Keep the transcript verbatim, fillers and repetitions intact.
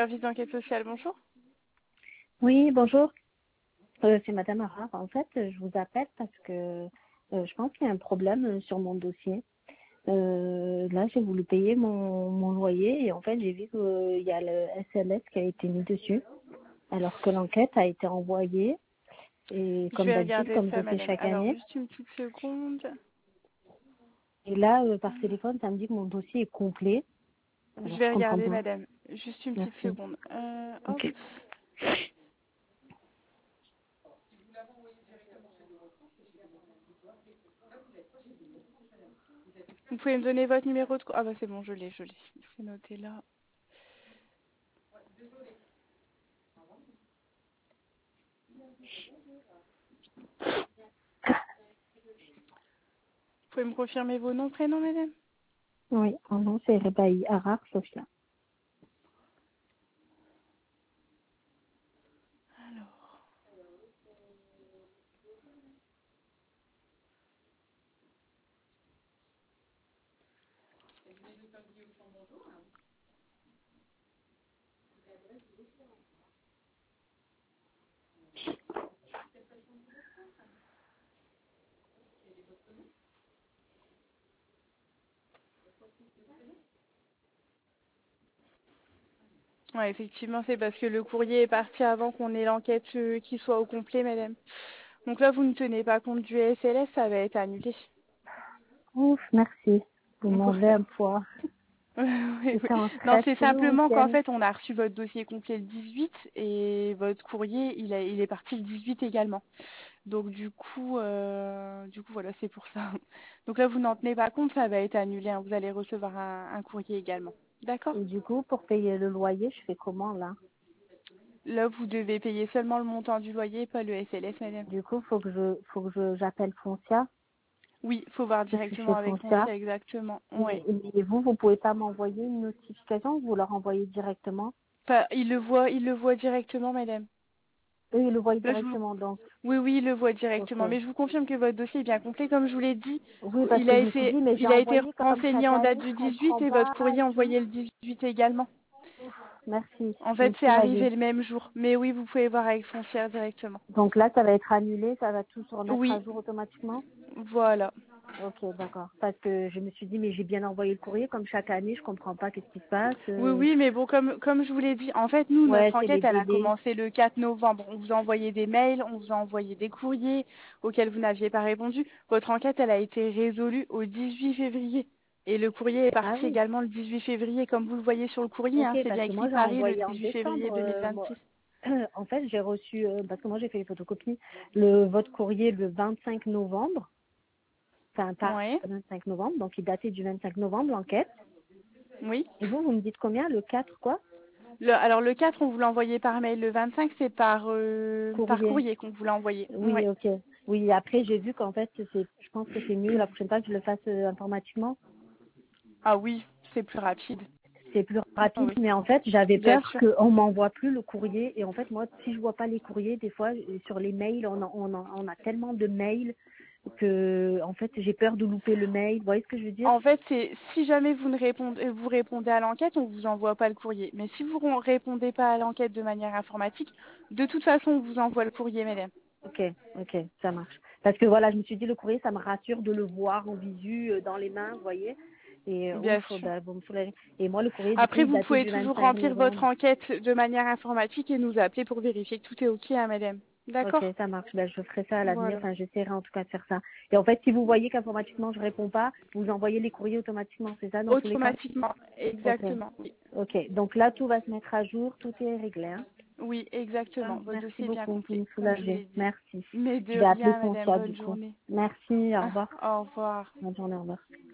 service d'enquête sociale, bonjour. Oui, bonjour. Euh, c'est Madame Arar. En fait, euh, je vous appelle parce que euh, je pense qu'il y a un problème euh, sur mon dossier. Euh, là, j'ai voulu payer mon, mon loyer et en fait, j'ai vu qu'il y a le S L S qui a été mis dessus, alors que l'enquête a été envoyée et Je comme vais d'habitude, regarder comme je ça, fais madame. chaque Alors, année. juste une petite seconde. Et là, euh, par téléphone, ça me dit que mon dossier est complet. Je Alors, vais je comprends regarder, pas. madame. Juste une petite Merci. seconde. Euh, hop. Ok. Vous pouvez me donner votre numéro de... co- Ah bah c'est bon, je l'ai, je l'ai. C'est noté là. Vous pouvez me confirmer vos noms, prénoms, madame? Oui, mon nom c'est Rebaï Arar Sofia. Alors, ouais, effectivement, c'est parce que le courrier est parti avant qu'on ait l'enquête euh, qui soit au complet, madame. Donc là, vous ne tenez pas compte du S L S, ça va être annulé. Ouf, merci. Vous Donc, m'enlevez un poids. oui, oui. J'étais en Non, stress c'est tout le simplement qu'en week-end. fait, on a reçu votre dossier complet le dix-huit et votre courrier, il, a, il est parti le dix-huit également. Donc du coup, euh, du coup, voilà, c'est pour ça. Donc là, vous n'en tenez pas compte, ça va être annulé, hein. Vous allez recevoir un, un courrier également. D'accord? Et du coup, pour payer le loyer, je fais comment là? Là, vous devez payer seulement le montant du loyer, pas le S L S, madame. Du coup, faut que je, faut que je, j'appelle Foncia. Oui, faut voir Je suis directement chez avec Foncia. Foncia, exactement. Mais, Ouais. mais vous, vous pouvez pas m'envoyer une notification, vous leur envoyez directement. Pas, il le voit, il le voit directement, madame. Eux, ils le voient Là, je vous, directement, donc. oui, oui, il le voit Ok. directement. Mais je vous confirme que votre dossier est bien complet. Comme je vous l'ai dit, Oui, parce il a que je me suis été, dit, mais j'ai il a été envoyé comme renseigné chaque en date année, du je dix-huit comprends et votre pas courrier et tout. envoyé le dix-huit également. Ouf, merci, En je fait, me c'est soulageais. arrivé le même jour. Mais oui, vous pouvez voir avec Foncière directement. Donc là, ça va être annulé, ça va tout se remettre à Oui, jour automatiquement. voilà. Ok, d'accord. Parce que je me suis dit, mais j'ai bien envoyé le courrier, comme chaque année, je comprends pas qu'est-ce qui se passe. Oui, euh. oui, mais bon, comme, comme je vous l'ai dit, en fait, nous, Ouais, notre c'est les enquête, elle a délais. commencé le quatre novembre. On vous a envoyé des mails, on vous a envoyé des courriers auxquels vous n'aviez pas répondu. Votre enquête, elle a été résolue au dix-huit février. Et le courrier est Ah parti oui, également le dix-huit février, comme vous le voyez sur le courrier, ok, hein, c'est parce bien que écrit moi j'ai Paris le envoyé en dix-huit février décembre. euh, moi, deux mille vingt-six. en fait, j'ai reçu, euh, parce que moi j'ai fait les photocopies, le votre courrier le vingt-cinq novembre, enfin pas Ouais, vingt-cinq novembre, donc il datait du vingt-cinq novembre l'enquête. oui. Et vous, vous me dites combien? Le quatre quoi? Le, alors le quatre, on vous l'a envoyé par mail. Le vingt-cinq, c'est par, euh, par Courrier. courrier qu'on vous l'a envoyé. Oui. Oui, ok. Oui, après j'ai vu qu'en fait, c'est, je pense que c'est mieux la prochaine fois que je le fasse euh, informatiquement. Ah oui, c'est plus rapide. C'est plus Ah rapide, oui, mais en fait, j'avais bien peur sûr. qu'on m'envoie plus le courrier. Et en fait, moi, si je vois pas les courriers, des fois, euh, sur les mails, on a, on a, on a tellement de mails que, en fait, j'ai peur de louper le mail. Vous voyez ce que je veux dire? En fait, c'est si jamais vous ne répondez, vous répondez à l'enquête, on vous envoie pas le courrier. Mais si vous ne répondez pas à l'enquête de manière informatique, de toute façon, on vous envoie le courrier, madame. Ok, ok, ça marche. Parce que voilà, je me suis dit, le courrier, ça me rassure de le voir en visu, euh, dans les mains, vous voyez? Et euh, ouf, Bien sûr. bah, vous me soulagez. Et moi, le courrier, du coup, Après, il vous datait pouvez du toujours vingt-cinq remplir votre novembre. enquête de manière informatique et nous appeler pour vérifier que tout est OK, hein, madame. Ok, D'accord? ça marche. Ben, je ferai ça à l'avenir. Voilà. Enfin, j'essaierai en tout cas de faire ça. Et en fait, si vous voyez qu'informatiquement je réponds pas, vous envoyez les courriers automatiquement. C'est ça dans tous les cas? Automatiquement. Ok. Exactement. Oui. Ok. Donc là, tout va se mettre à jour. Tout est réglé. Hein. Oui, Ah, exactement. Votre merci dossier est bien beaucoup. Vous complet, me comme je vous soulagez. l'ai dit. Merci. Mais de Je vais appeler rien, madame. Foncia Bonne du coup. journée. Merci. Au Ah, revoir. au revoir. Bonne journée. Au revoir.